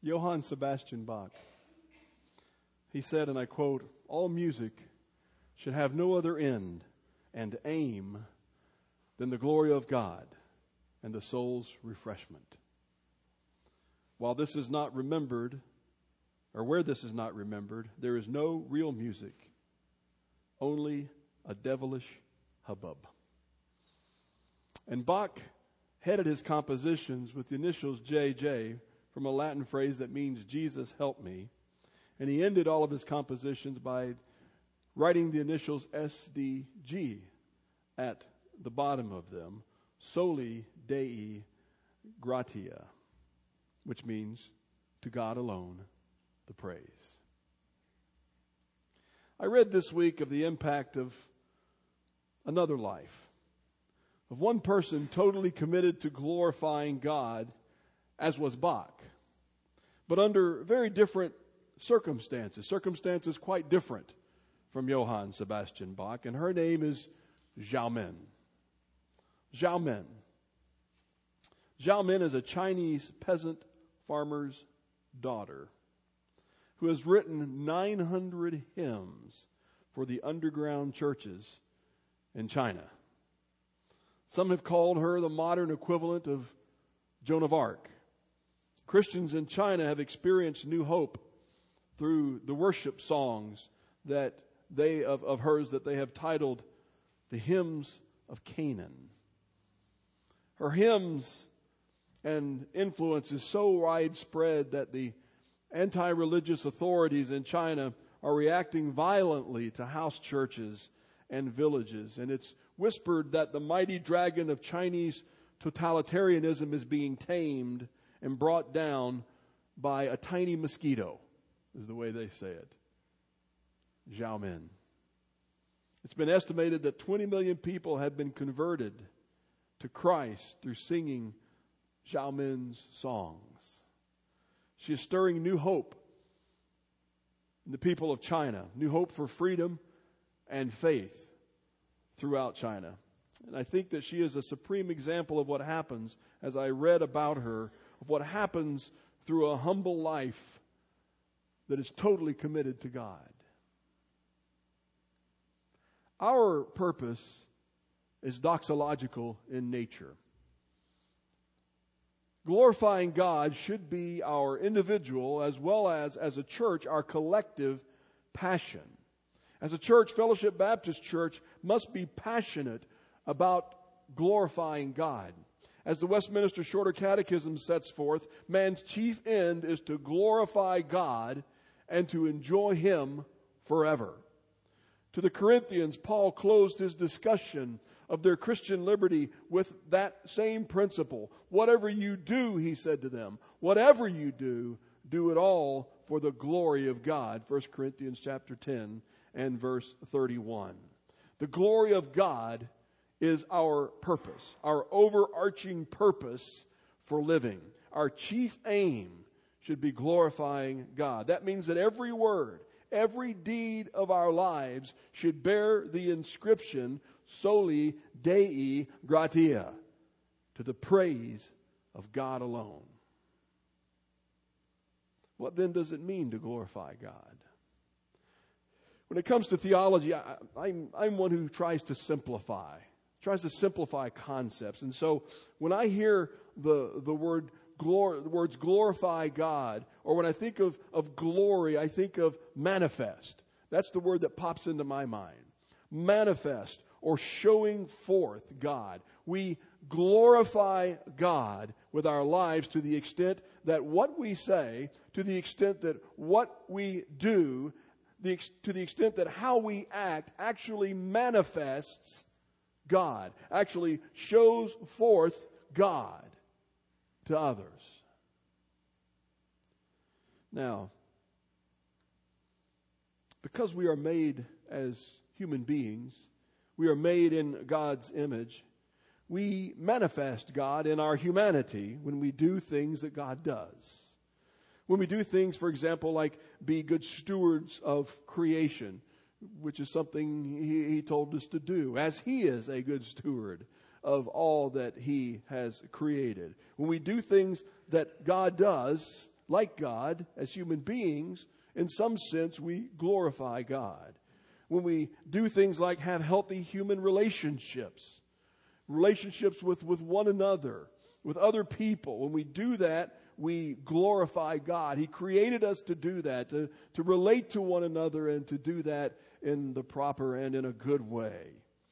Johann Sebastian Bach. He said, and I quote, "All music should have no other end and aim than the glory of God and the soul's refreshment." While this is not remembered, or where this is not remembered, there is no real music, only a devilish hubbub. And Bach headed his compositions with the initials JJ, from a Latin phrase that means Jesus help me. And he ended all of his compositions by writing the initials SDG at the bottom of them, Soli Dei Gratia, which means to God alone the praise. I read this week of the impact of another life, of one person totally committed to glorifying God, as was Bach, but under very different circumstances quite different from Johann Sebastian Bach, and her name is Zhao Men. Zhao Men. Zhao Men is a Chinese peasant farmer's daughter who has written 900 hymns for the underground churches in China. Some have called her the modern equivalent of Joan of Arc. Christians in China have experienced new hope through the worship songs that of hers that they have titled the Hymns of Canaan. Her hymns and influence is so widespread that the anti-religious authorities in China are reacting violently to house churches and villages. And it's whispered that the mighty dragon of Chinese totalitarianism is being tamed and brought down by a tiny mosquito, is the way they say it. Zhao Men. It's been estimated that 20 million people have been converted to Christ through singing Zhao Men's songs. She is stirring new hope in the people of China, new hope for freedom and faith throughout China. And I think that she is a supreme example of what happens, as I read about her, of what happens through a humble life that is totally committed to God. Our purpose is doxological in nature. Glorifying God should be our individual as well as a church, our collective passion. As a church, Fellowship Baptist Church must be passionate about glorifying God. As the Westminster Shorter Catechism sets forth, man's chief end is to glorify God and to enjoy Him forever. To the Corinthians, Paul closed his discussion of their Christian liberty with that same principle. Whatever you do, he said to them, whatever you do, do it all for the glory of God. 1 Corinthians chapter 10 and verse 31. The glory of God is our purpose, our overarching purpose for living. Our chief aim should be glorifying God. That means that every word, every deed of our lives should bear the inscription Soli Dei Gratia, to the praise of God alone. What then does it mean to glorify God? When it comes to theology, I'm one who tries to simplify concepts. And so when I hear the words glorify God, or when I think of glory, I think of manifest. That's the word that pops into my mind. Manifest, or showing forth God. We glorify God with our lives to the extent that what we say, to the extent that what we do, to the extent that how we act actually manifests God, actually shows forth God to others. Now, because we are made as human beings, we are made in God's image, we manifest God in our humanity when we do things that God does. When we do things, for example, like be good stewards of creation, which is something He told us to do, as He is a good steward of all that He has created. When we do things that God does, like God, as human beings, in some sense, we glorify God. When we do things like have healthy human relationships with one another, with other people, when we do that, we glorify God. He created us to do that, to relate to one another and to do that in the proper and in a good way.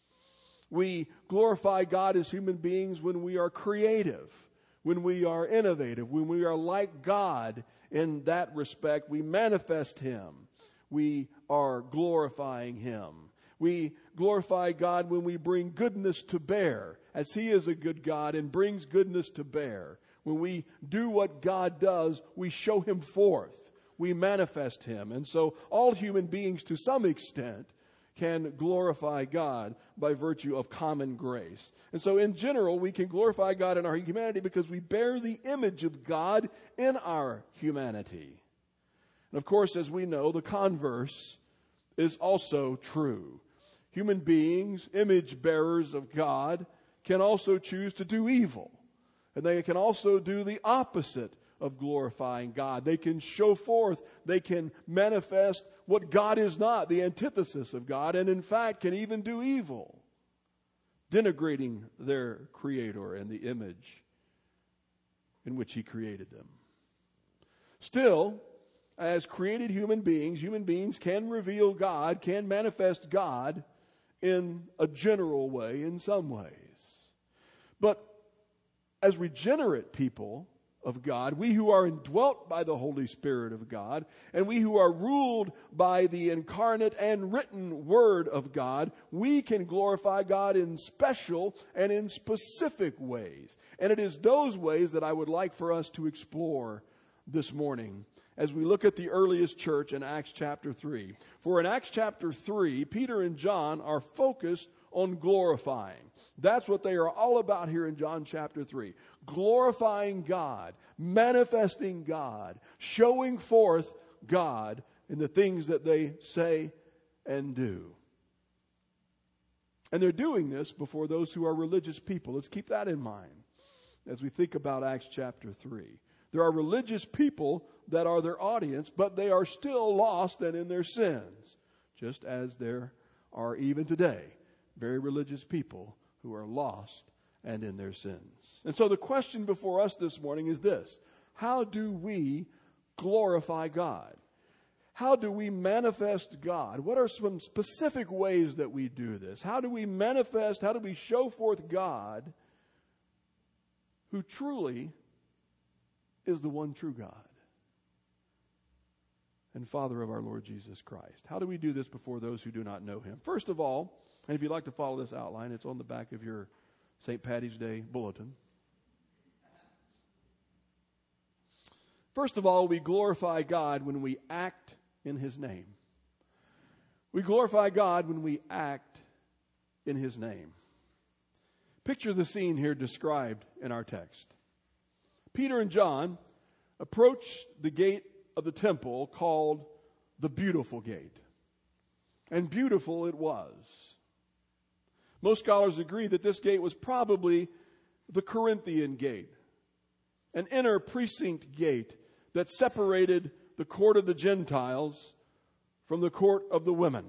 We glorify God as human beings when we are creative, when we are innovative, when we are like God in that respect. We manifest Him. We are glorifying Him. We glorify God when we bring goodness to bear, as He is a good God and brings goodness to bear. When we do what God does, we show Him forth. We manifest Him. And so all human beings, to some extent, can glorify God by virtue of common grace. And so in general, we can glorify God in our humanity because we bear the image of God in our humanity. And of course, as we know, the converse is also true. Human beings, image bearers of God, can also choose to do evil. And they can also do the opposite of glorifying God. They can show forth, they can manifest what God is not, the antithesis of God, and in fact can even do evil, denigrating their Creator and the image in which He created them. Still, as created human beings can reveal God, can manifest God in a general way, in some ways. But as regenerate people of God, we who are indwelt by the Holy Spirit of God, and we who are ruled by the incarnate and written Word of God, we can glorify God in special and in specific ways. And it is those ways that I would like for us to explore this morning as we look at the earliest church in Acts chapter 3. For in Acts chapter 3, Peter and John are focused on glorifying. That's what they are all about here in John chapter 3. Glorifying God, manifesting God, showing forth God in the things that they say and do. And they're doing this before those who are religious people. Let's keep that in mind as we think about Acts chapter 3. There are religious people that are their audience, but they are still lost and in their sins, just as there are even today very religious people who are lost and in their sins. And so the question before us this morning is this: how do we glorify God? How do we manifest God? What are some specific ways that we do this? How do we manifest, how do we show forth God who truly is the one true God and Father of our Lord Jesus Christ? How do we do this before those who do not know Him? First of all, and if you'd like to follow this outline, it's on the back of your St. Patty's Day bulletin. First of all, we glorify God when we act in His name. We glorify God when we act in His name. Picture the scene here described in our text. Peter and John approach the gate of the temple called the Beautiful Gate. And beautiful it was. Most scholars agree that this gate was probably the Corinthian gate, an inner precinct gate that separated the court of the Gentiles from the court of the women.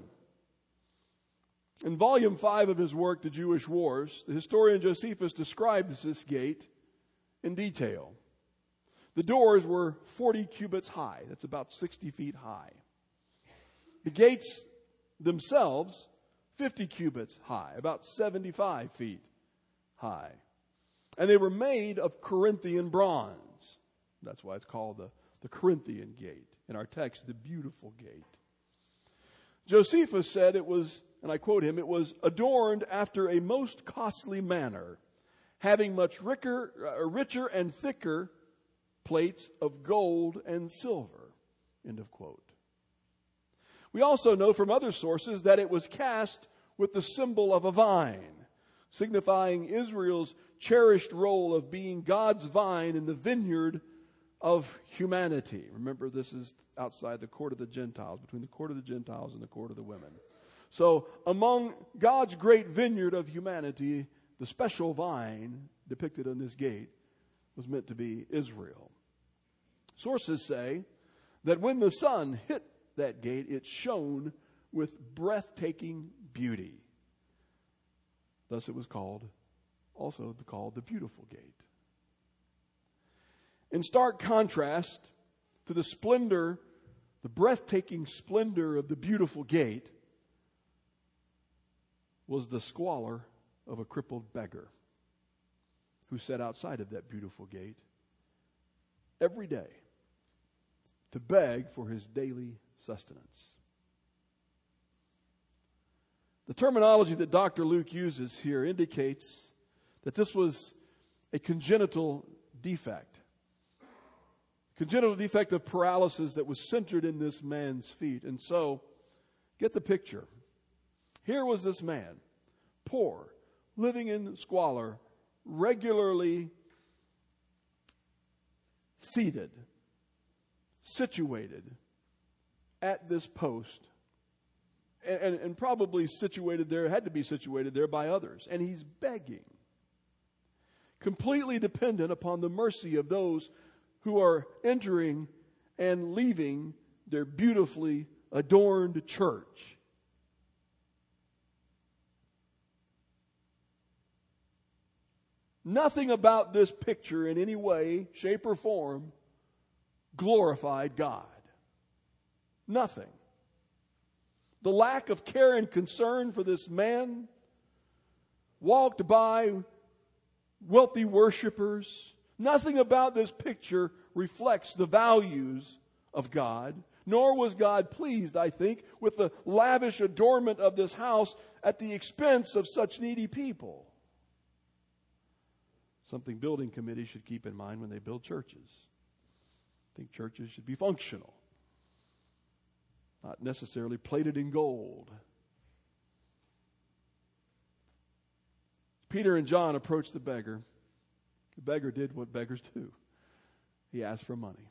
In volume 5 of his work, The Jewish Wars, the historian Josephus describes this gate in detail. The doors were 40 cubits high. That's about 60 feet high. The gates themselves, 50 cubits high, about 75 feet high. And they were made of Corinthian bronze. That's why it's called the Corinthian gate. In our text, the Beautiful Gate. Josephus said it was, and I quote him, it was adorned after a most costly manner, having much richer and thicker plates of gold and silver. End of quote. We also know from other sources that it was cast with the symbol of a vine, signifying Israel's cherished role of being God's vine in the vineyard of humanity. Remember, this is outside the court of the Gentiles, between the court of the Gentiles and the court of the women. So among God's great vineyard of humanity, the special vine depicted on this gate was meant to be Israel. Sources say that when the sun hit that gate, it shone with breathtaking beauty. Thus it was also called the Beautiful Gate. In stark contrast to the splendor, the breathtaking splendor of the Beautiful Gate, was the squalor of a crippled beggar who sat outside of that beautiful gate every day to beg for his daily sustenance. The terminology that Dr. Luke uses here indicates that this was a congenital defect. Congenital defect of paralysis that was centered in this man's feet. And so, get the picture. Here was this man, poor, living in squalor, regularly seated, situated at this post, and probably situated there, had to be situated there by others. And he's begging, completely dependent upon the mercy of those who are entering and leaving their beautifully adorned church. Nothing about this picture in any way, shape, or form glorified God. Nothing. The lack of care and concern for this man walked by wealthy worshipers. Nothing about this picture reflects the values of God, nor was God pleased, I think, with the lavish adornment of this house at the expense of such needy people. Something building committees should keep in mind when they build churches. I think churches should be functional, not necessarily plated in gold. Peter and John approached the beggar. The beggar did what beggars do. He asked for money.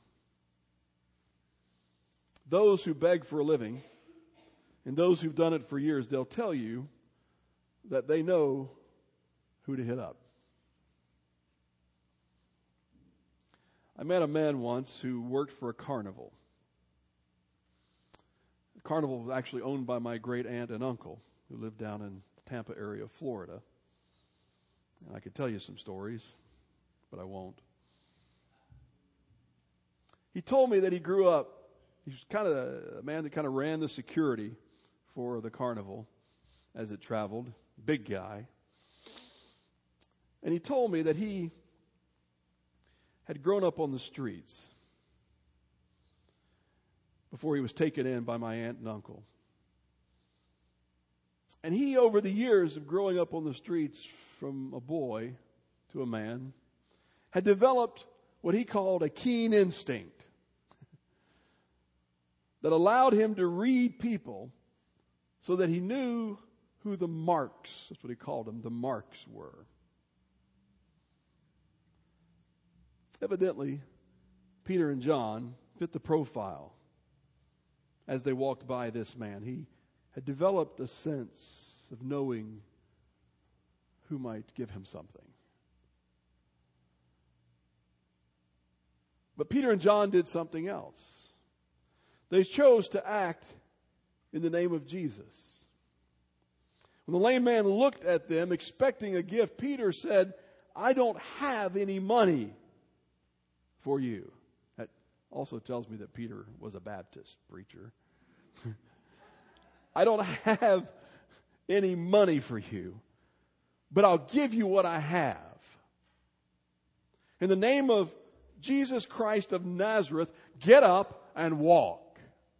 Those who beg for a living, and those who've done it for years, they'll tell you that they know who to hit up. I met a man once who worked for a carnival. The carnival was actually owned by my great aunt and uncle who lived down in the Tampa area of Florida. And I could tell you some stories, but I won't. He told me that he grew up, he was kind of a man that kind of ran the security for the carnival as it traveled, big guy. And he told me that he had grown up on the streets before he was taken in by my aunt and uncle. And he, over the years of growing up on the streets from a boy to a man, had developed what he called a keen instinct that allowed him to read people so that he knew who the marks, that's what he called them, the marks were. Evidently, Peter and John fit the profile as they walked by this man. He had developed a sense of knowing who might give him something. But Peter and John did something else. They chose to act in the name of Jesus. When the lame man looked at them expecting a gift, Peter said, "I don't have any money for you." That also tells me that Peter was a Baptist preacher. "I don't have any money for you, but I'll give you what I have. In the name of Jesus Christ of Nazareth, get up and walk."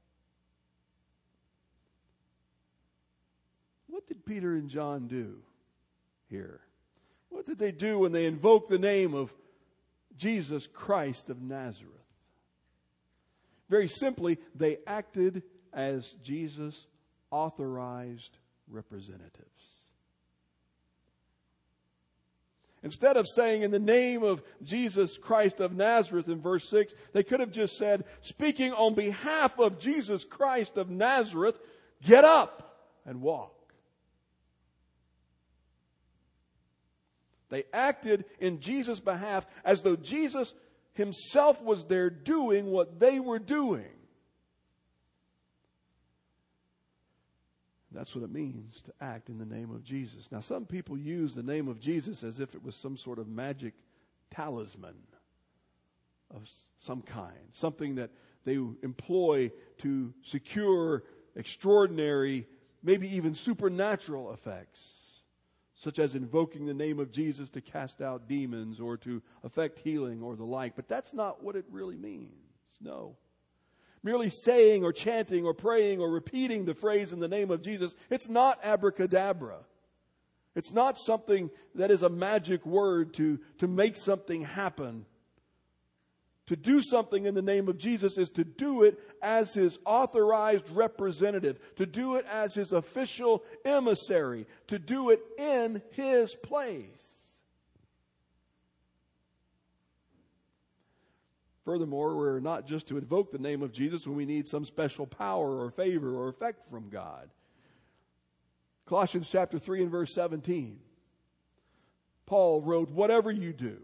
What did Peter and John do here? What did they do when they invoked the name of Jesus Christ of Nazareth? Very simply, they acted as Jesus' authorized representatives. Instead of saying in the name of Jesus Christ of Nazareth in verse 6, they could have just said, speaking on behalf of Jesus Christ of Nazareth, get up and walk. They acted in Jesus' behalf as though Jesus himself was there doing what they were doing. That's what it means to act in the name of Jesus. Now, some people use the name of Jesus as if it was some sort of magic talisman of some kind, something that they employ to secure extraordinary, maybe even supernatural effects, such as invoking the name of Jesus to cast out demons or to effect healing or the like. But that's not what it really means. No. Merely saying or chanting or praying or repeating the phrase in the name of Jesus, it's not abracadabra. It's not something that is a magic word to make something happen. To do something in the name of Jesus is to do it as His authorized representative, to do it as His official emissary, to do it in His place. Furthermore, we're not just to invoke the name of Jesus when we need some special power or favor or effect from God. Colossians chapter 3 and verse 17. Paul wrote, whatever you do,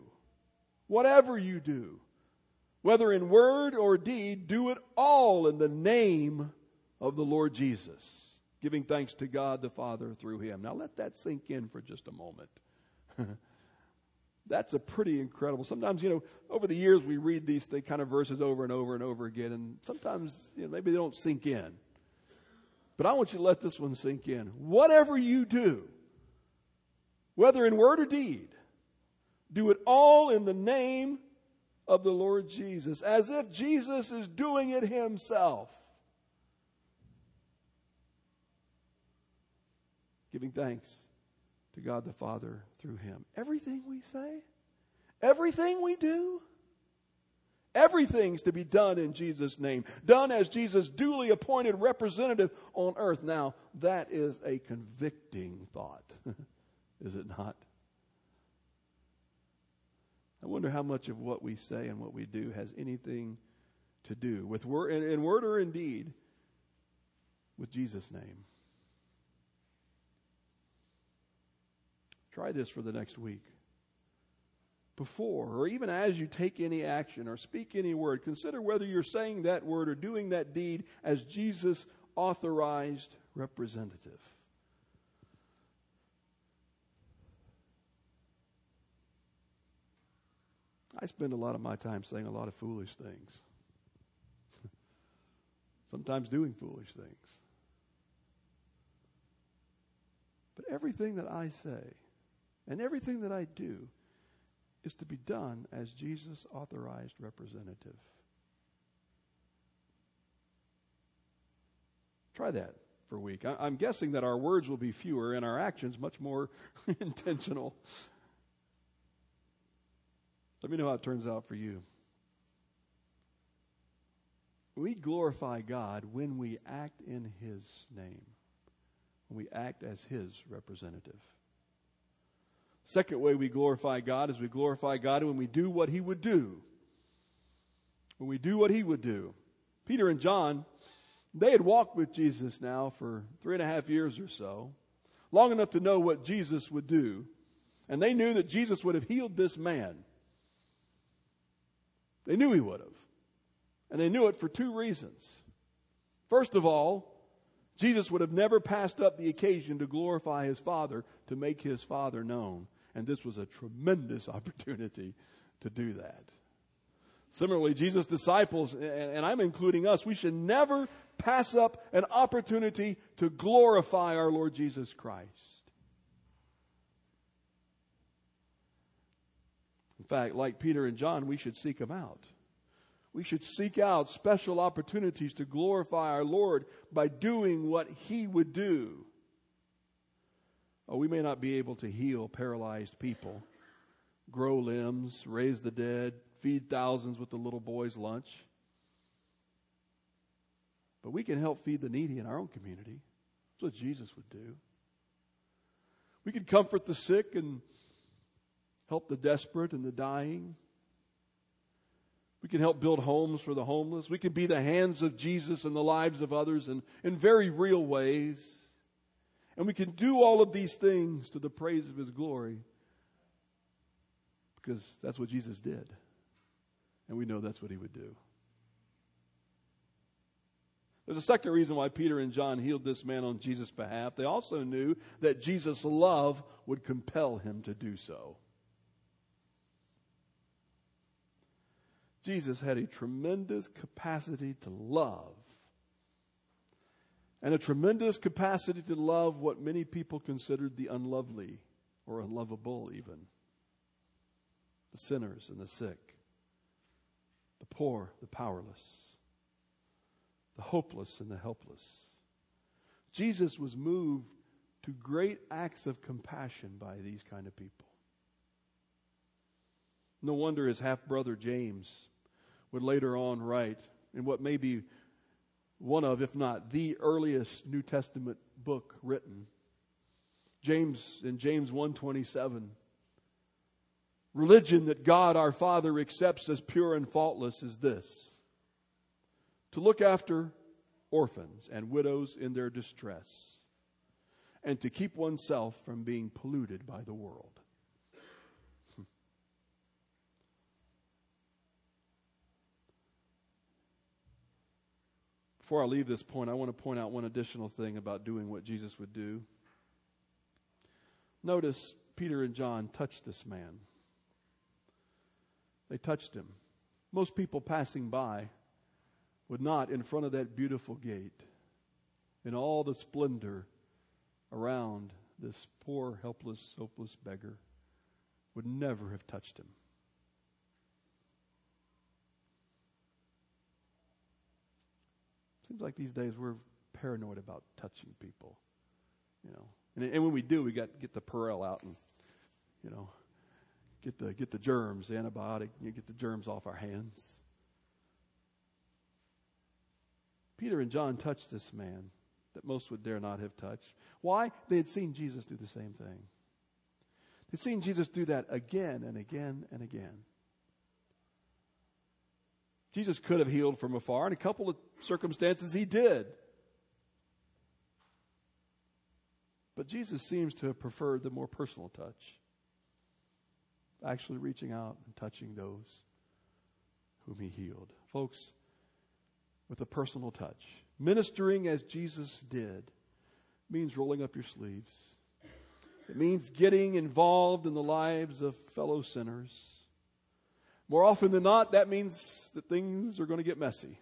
whether in word or deed, do it all in the name of the Lord Jesus, giving thanks to God the Father through Him. Now let that sink in for just a moment. That's a pretty incredible. Sometimes, over the years we read these kind of verses over and over and over again, and sometimes, maybe they don't sink in. But I want you to let this one sink in. Whatever you do, whether in word or deed, do it all in the name of the Lord Jesus, as if Jesus is doing it Himself. Giving thanks to God the Father through Him. Everything we say, everything we do, everything's to be done in Jesus' name. Done as Jesus' duly appointed representative on earth. Now, that is a convicting thought, is it not? I wonder how much of what we say and what we do has anything to do with in word or in deed with Jesus' name. Try this for the next week. Before or even as you take any action or speak any word, consider whether you're saying that word or doing that deed as Jesus' authorized representative. I spend a lot of my time saying a lot of foolish things. Sometimes doing foolish things. But everything that I say and everything that I do is to be done as Jesus' authorized representative. Try that for a week. I'm guessing that our words will be fewer and our actions much more intentional. Let me know how it turns out for you. We glorify God when we act in His name, when we act as His representative. Second way we glorify God is we glorify God when we do what He would do. When we do what He would do. Peter and John, they had walked with Jesus now for 3.5 years or so, long enough to know what Jesus would do. And they knew that Jesus would have healed this man. They knew He would have. And they knew it for 2 reasons. First of all, Jesus would have never passed up the occasion to glorify His Father, to make His Father known. And this was a tremendous opportunity to do that. Similarly, Jesus' disciples, and I'm including us, we should never pass up an opportunity to glorify our Lord Jesus Christ. In fact, like Peter and John, we should seek them out. We should seek out special opportunities to glorify our Lord by doing what He would do. Oh, we may not be able to heal paralyzed people, grow limbs, raise the dead, feed thousands with the little boy's lunch. But we can help feed the needy in our own community. That's what Jesus would do. We can comfort the sick and help the desperate and the dying. We can help build homes for the homeless. We can be the hands of Jesus in the lives of others in very real ways. And we can do all of these things to the praise of His glory because that's what Jesus did. And we know that's what he would do. There's a second reason why Peter and John healed this man on Jesus' behalf. They also knew that Jesus' love would compel him to do so. Jesus had a tremendous capacity to love. And a tremendous capacity to love what many people considered the unlovely or unlovable even. The sinners and the sick. The poor, the powerless. The hopeless and the helpless. Jesus was moved to great acts of compassion by these kind of people. No wonder his half-brother James would later on write in what may be one of, if not the earliest New Testament book written. In James 1:27, religion that God our Father accepts as pure and faultless is this: to look after orphans and widows in their distress, and to keep oneself from being polluted by the world. Before I leave this point, I want to point out one additional thing about doing what Jesus would do. Notice Peter and John touched this man. They touched him. Most people passing by would not, in front of that beautiful gate, in all the splendor around this poor, helpless, hopeless beggar, would never have touched him. Seems like these days we're paranoid about touching people, you know. And when we do, we got to get the Purell out and, you know, get the germs, the antibiotic, get the germs off our hands. Peter and John touched this man that most would dare not have touched. Why? They had seen Jesus do the same thing. They'd seen Jesus do that again and again and again. Jesus could have healed from afar. In a couple of circumstances, he did. But Jesus seems to have preferred the more personal touch. Actually reaching out and touching those whom he healed. Folks, with a personal touch, ministering as Jesus did means rolling up your sleeves. It means getting involved in the lives of fellow sinners. More often than not, that means that things are going to get messy.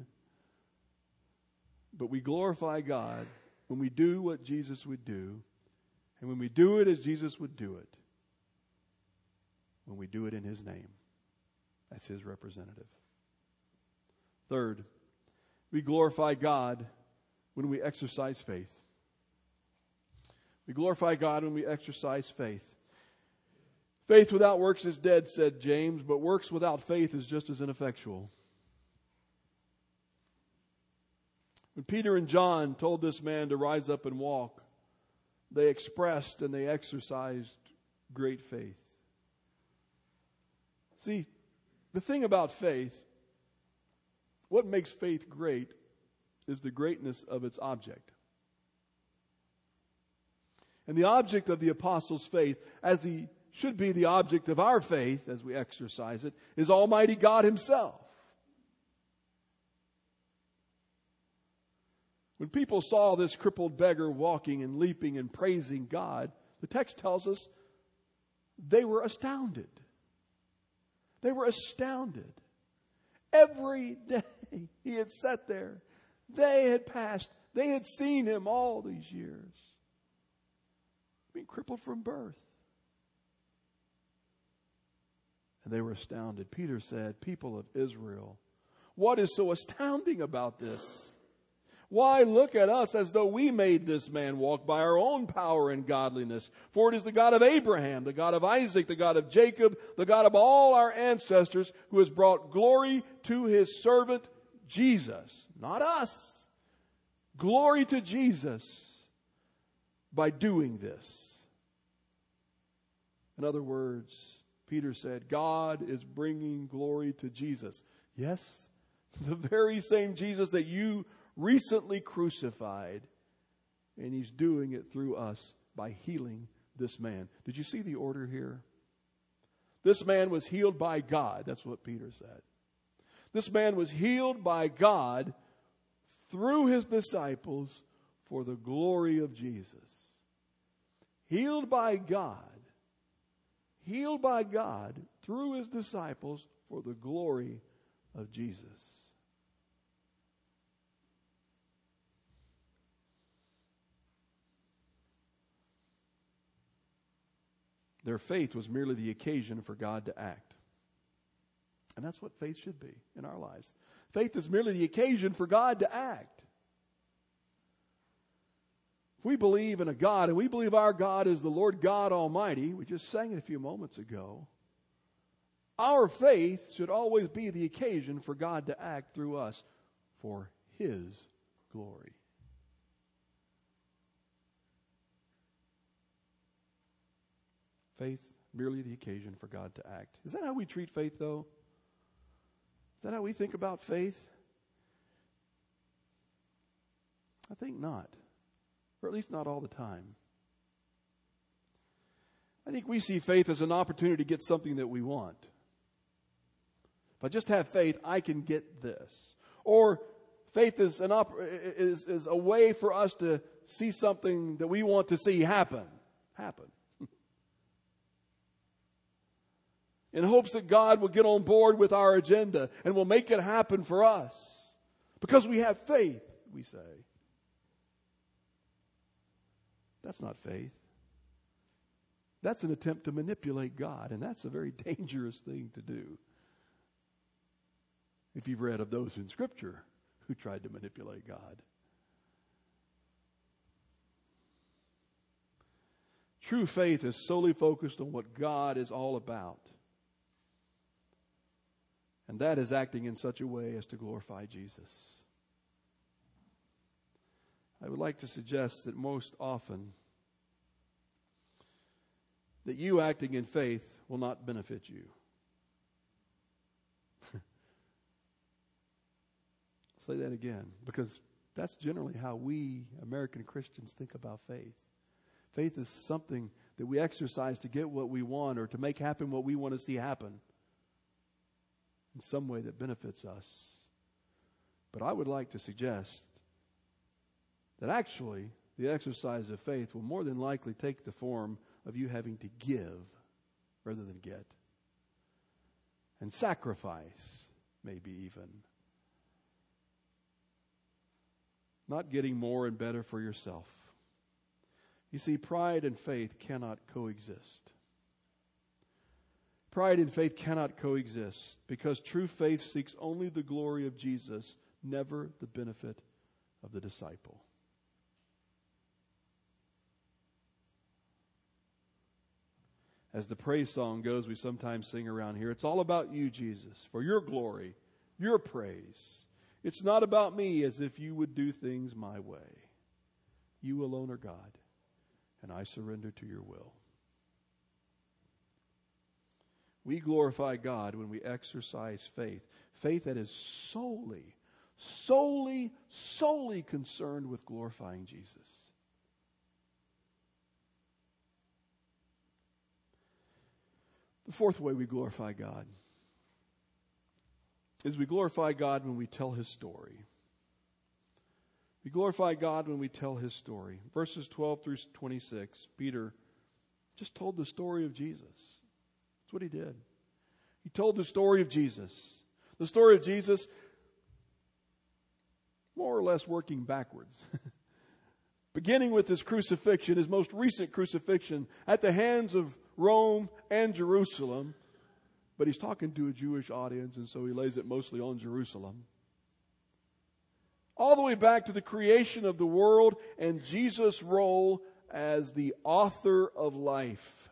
But we glorify God when we do what Jesus would do, and when we do it as Jesus would do it, when we do it in His name, as His representative. Third, we glorify God when we exercise faith. We glorify God when we exercise faith. Faith without works is dead, said James, but works without faith is just as ineffectual. When Peter and John told this man to rise up and walk, they expressed and they exercised great faith. See, the thing about faith, what makes faith great is the greatness of its object. And the object of the apostles' faith, should be the object of our faith as we exercise it, is Almighty God Himself. When people saw this crippled beggar walking and leaping and praising God, the text tells us they were astounded. They were astounded. Every day he had sat there. They had passed. They had seen him all these years. Being crippled from birth. And they were astounded. Peter said, people of Israel, what is so astounding about this? Why look at us as though we made this man walk by our own power and godliness? For it is the God of Abraham, the God of Isaac, the God of Jacob, the God of all our ancestors, who has brought glory to His servant Jesus. Not us. Glory to Jesus by doing this. In other words, Peter said, God is bringing glory to Jesus. Yes, the very same Jesus that you recently crucified, and He's doing it through us by healing this man. Did you see the order here? This man was healed by God. That's what Peter said. This man was healed by God through his disciples for the glory of Jesus. Healed by God. Healed by God through his disciples for the glory of Jesus. Their faith was merely the occasion for God to act. And that's what faith should be in our lives. Faith is merely the occasion for God to act. If we believe in a God, and we believe our God is the Lord God Almighty, we just sang it a few moments ago, our faith should always be the occasion for God to act through us for His glory. Faith, merely the occasion for God to act. Is that how we treat faith, though? Is that how we think about faith? I think not. Or at least not all the time. I think we see faith as an opportunity to get something that we want. If I just have faith, I can get this. Or faith is is a way for us to see something that we want to see happen. In hopes that God will get on board with our agenda and will make it happen for us. Because we have faith, we say. That's not faith. That's an attempt to manipulate God, and that's a very dangerous thing to do. If you've read of those in Scripture who tried to manipulate God. True faith is solely focused on what God is all about. And that is acting in such a way as to glorify Jesus. I would like to suggest that most often that you acting in faith will not benefit you. Say that again, because that's generally how we American Christians think about faith. Faith is something that we exercise to get what we want or to make happen what we want to see happen in some way that benefits us. But I would like to suggest that actually the exercise of faith will more than likely take the form of you having to give rather than get. And sacrifice, maybe even. Not getting more and better for yourself. You see, pride and faith cannot coexist. Pride and faith cannot coexist because true faith seeks only the glory of Jesus, never the benefit of the disciple. As the praise song goes, we sometimes sing around here, it's all about you, Jesus, for your glory, your praise. It's not about me, as if you would do things my way. You alone are God, and I surrender to your will. We glorify God when we exercise faith. Faith that is solely concerned with glorifying Jesus. The fourth way we glorify God is we glorify God when we tell His story. We glorify God when we tell His story. Verses 12 through 26, Peter just told the story of Jesus. That's what he did. He told the story of Jesus. The story of Jesus, more or less working backwards. Beginning with His crucifixion, His most recent crucifixion at the hands of Rome and Jerusalem. But He's talking to a Jewish audience, and so He lays it mostly on Jerusalem. All the way back to the creation of the world and Jesus' role as the author of life.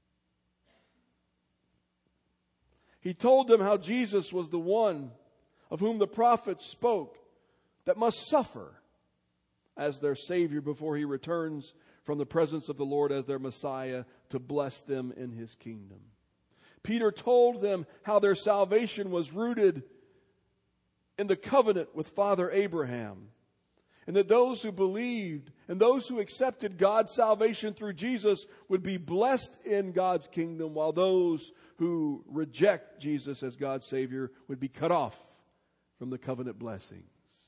He told them how Jesus was the one of whom the prophets spoke that must suffer as their Savior before He returns from the presence of the Lord as their Messiah to bless them in His kingdom. Peter told them how their salvation was rooted in the covenant with Father Abraham, and that those who believed and those who accepted God's salvation through Jesus would be blessed in God's kingdom, while those who reject Jesus as God's Savior would be cut off from the covenant blessings.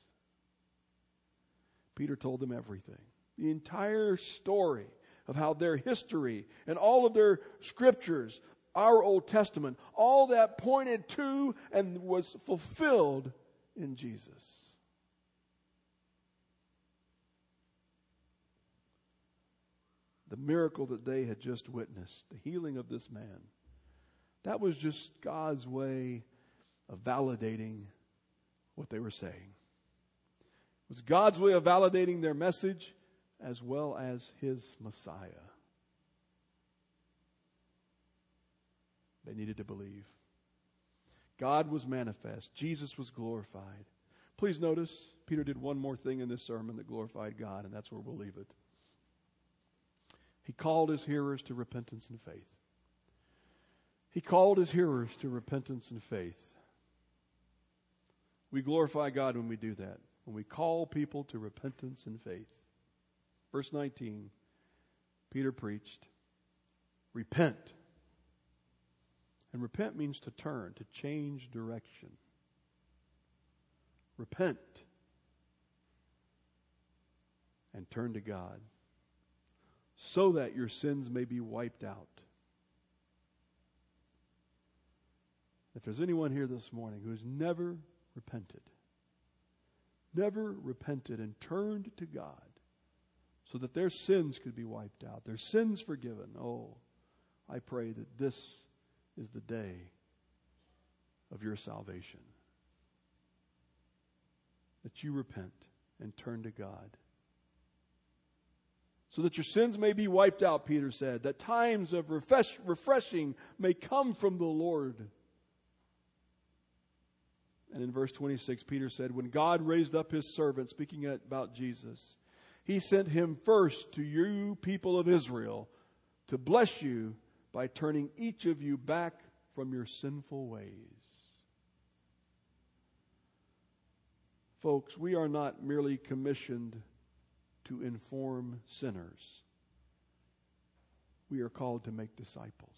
Peter told them everything. The entire story of how their history and all of their scriptures, our Old Testament, all that pointed to and was fulfilled in Jesus. The miracle that they had just witnessed, the healing of this man, that was just God's way of validating what they were saying. It was God's way of validating their message as well as His Messiah. They needed to believe. God was manifest. Jesus was glorified. Please notice, Peter did one more thing in this sermon that glorified God, and that's where we'll leave it. He called his hearers to repentance and faith. He called his hearers to repentance and faith. We glorify God when we do that, when we call people to repentance and faith. Verse 19, Peter preached, repent. And repent means to turn, to change direction. Repent and turn to God so that your sins may be wiped out. If there's anyone here this morning who has never repented and turned to God so that their sins could be wiped out, their sins forgiven, oh, I pray that this is the day of your salvation. That you repent and turn to God. So that your sins may be wiped out, Peter said. That times of refreshing may come from the Lord. And in verse 26, Peter said, when God raised up His servant, speaking about Jesus, He sent Him first to you people of Israel to bless you by turning each of you back from your sinful ways. Folks, we are not merely commissioned to inform sinners. We are called to make disciples.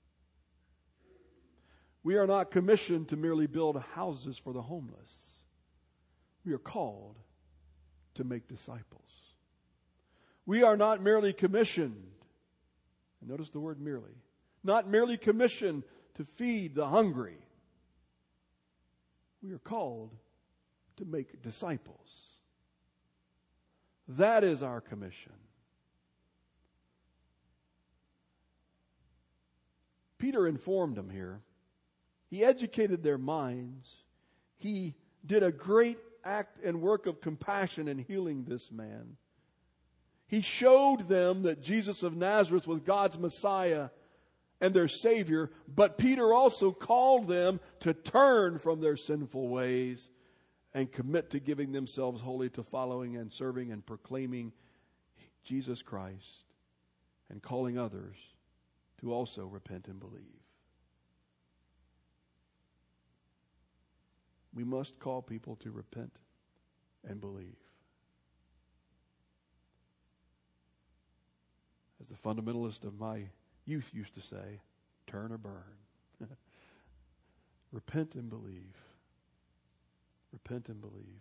We are not commissioned to merely build houses for the homeless. We are called to make disciples. We are not merely commissioned, and notice the word merely, not merely commissioned to feed the hungry. We are called to make disciples. That is our commission. Peter informed them here. He educated their minds. He did a great act and work of compassion in healing this man. He showed them that Jesus of Nazareth was God's Messiah and their Savior, but Peter also called them to turn from their sinful ways and commit to giving themselves wholly to following and serving and proclaiming Jesus Christ and calling others to also repent and believe. We must call people to repent and believe. As the fundamentalist of my youth used to say, turn or burn. Repent and believe. Repent and believe.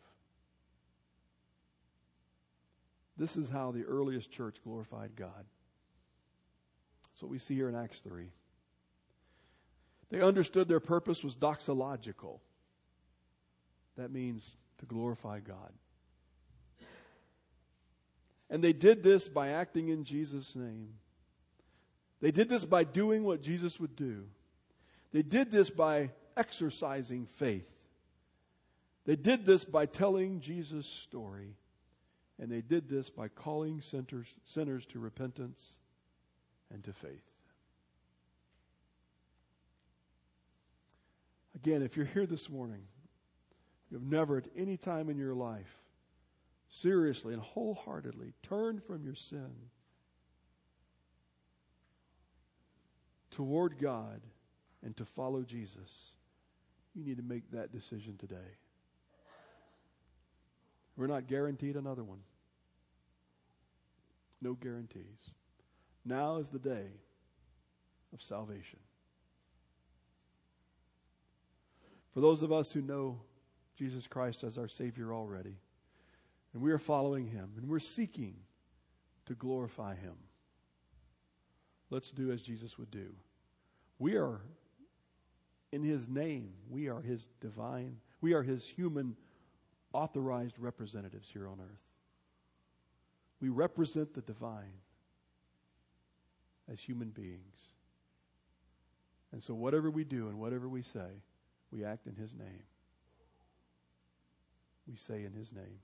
This is how the earliest church glorified God. That's what we see here in Acts 3. They understood their purpose was doxological. That means to glorify God. And they did this by acting in Jesus' name. They did this by doing what Jesus would do. They did this by exercising faith. They did this by telling Jesus' story. And they did this by calling sinners to repentance and to faith. Again, if you're here this morning, you've never at any time in your life seriously and wholeheartedly turned from your sin toward God and to follow Jesus, you need to make that decision today. We're not guaranteed another one. No guarantees. Now is the day of salvation. For those of us who know Jesus Christ as our Savior already. And we are following Him, and we're seeking to glorify Him. Let's do as Jesus would do. We are in His name. We are His human authorized representatives here on earth. We represent the divine as human beings. And so whatever we do and whatever we say, we act in His name. We say in His name.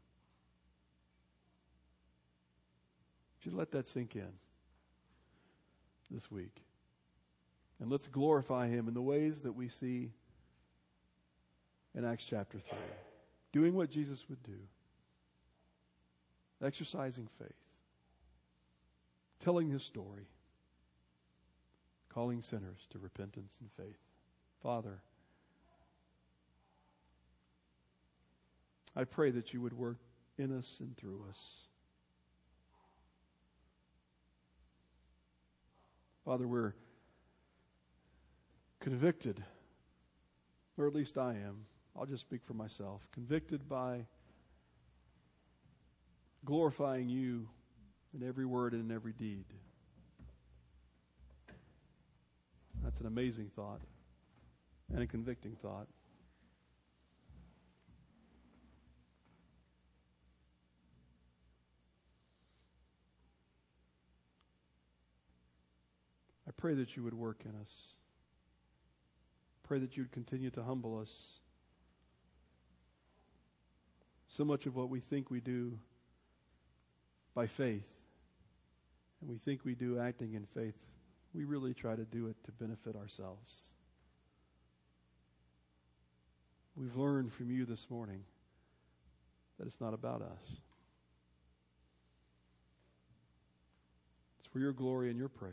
Should let that sink in this week. And let's glorify Him in the ways that we see in Acts chapter 3. Doing what Jesus would do. Exercising faith. Telling His story. Calling sinners to repentance and faith. Father, I pray that You would work in us and through us. Father, we're convicted, or at least I am. I'll just speak for myself. Convicted by glorifying You in every word and in every deed. That's an amazing thought and a convicting thought. I pray that You would work in us. Pray that You'd continue to humble us. So much of what we think we do by faith, and we think we do acting in faith, we really try to do it to benefit ourselves. We've learned from You this morning that it's not about us. It's for Your glory and Your praise.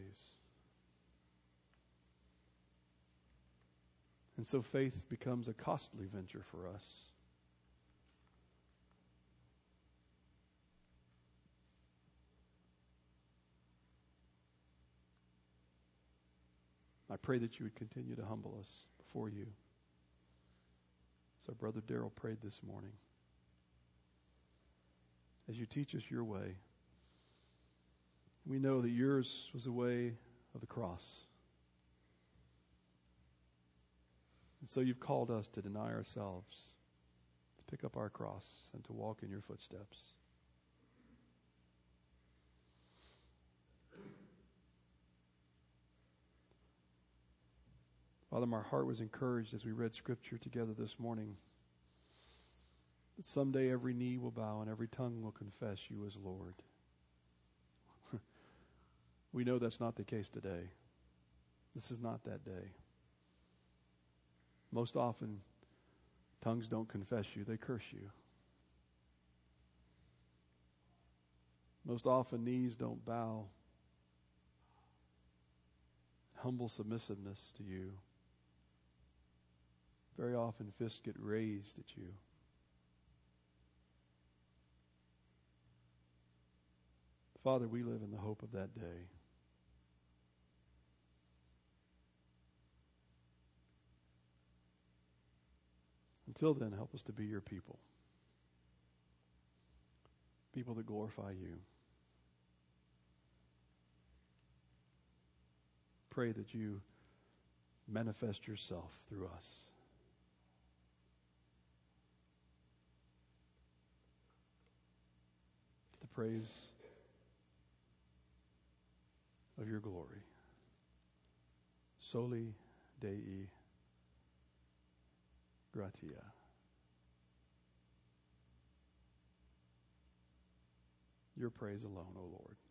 And so faith becomes a costly venture for us. I pray that You would continue to humble us before You. So Brother Darrell prayed this morning. As You teach us Your way, we know that Yours was the way of the cross. And so You've called us to deny ourselves, to pick up our cross, and to walk in Your footsteps. Father, my heart was encouraged as we read Scripture together this morning that someday every knee will bow and every tongue will confess You as Lord. We know that's not the case today. This is not that day. Most often, tongues don't confess You, they curse You. Most often, knees don't bow. Humble submissiveness to You. Very often, fists get raised at You. Father, we live in the hope of that day. Until then, help us to be Your people. People that glorify You. Pray that You manifest Yourself through us. To the praise of Your glory. Soli Dei Gratia. Your praise alone, O Lord.